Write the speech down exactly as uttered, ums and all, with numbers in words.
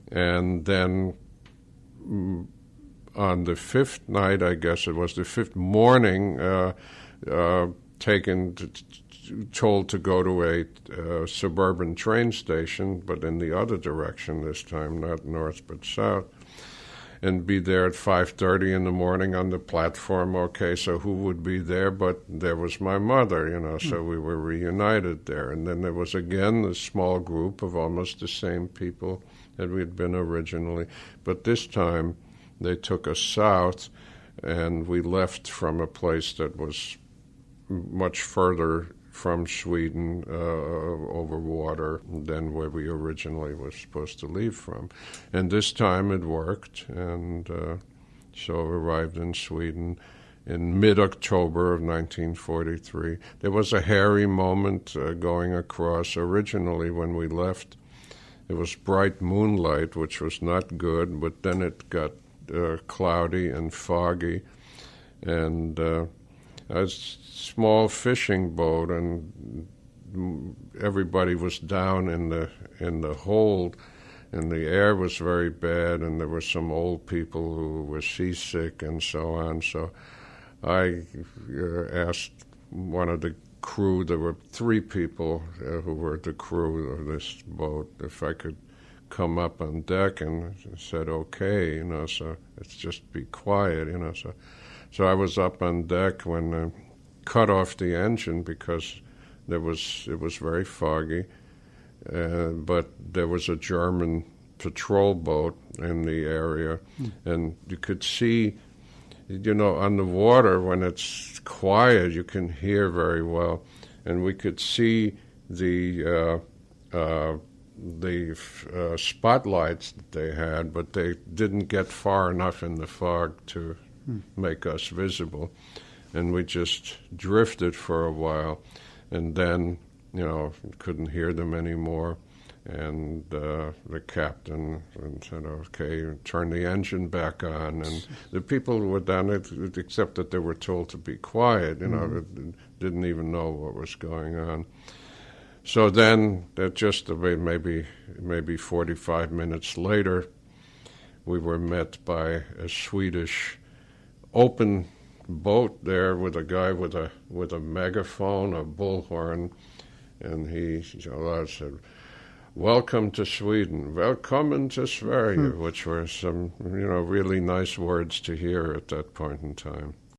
And then mm, on the fifth night, I guess it was the fifth morning, uh, uh, taken, to, told to go to a uh, suburban train station, but in the other direction this time, not north but south, and be there at five thirty in the morning on the platform. Okay, so who would be there? But there was my mother, you know, so we were reunited there. And then there was again a small group of almost the same people that we had been originally. But this time they took us south, and we left from a place that was much further from Sweden, uh, over water, than where we originally were supposed to leave from. And this time it worked, and uh, so arrived in Sweden in mid-October of nineteen forty-three. There was a hairy moment uh, going across. Originally, when we left, it was bright moonlight, which was not good, but then it got uh, cloudy and foggy, and uh, a small fishing boat, and everybody was down in the in the hold, and the air was very bad, and there were some old people who were seasick and so on. So I uh, asked one of the crew, there were three people uh, who were the crew of this boat, if I could come up on deck, and said, okay, you know, so it's just be quiet, you know, so So I was up on deck when I cut off the engine because there was it was very foggy, uh, but there was a German patrol boat in the area, mm. and you could see, you know, on the water when it's quiet, you can hear very well, and we could see the uh, uh, the uh, spotlights that they had, but they didn't get far enough in the fog to make us visible, and we just drifted for a while, and then, you know, couldn't hear them anymore, and uh, the captain said, okay, turn the engine back on, and the people who were down it, except that they were told to be quiet, you know, mm-hmm. didn't even know what was going on. So then, that just maybe maybe forty-five minutes later, we were met by a Swedish open boat there with a guy with a with a megaphone, a bullhorn, and he said, "Welcome to Sweden, welcome to Sverige," hmm. which were some, you know, really nice words to hear at that point in time.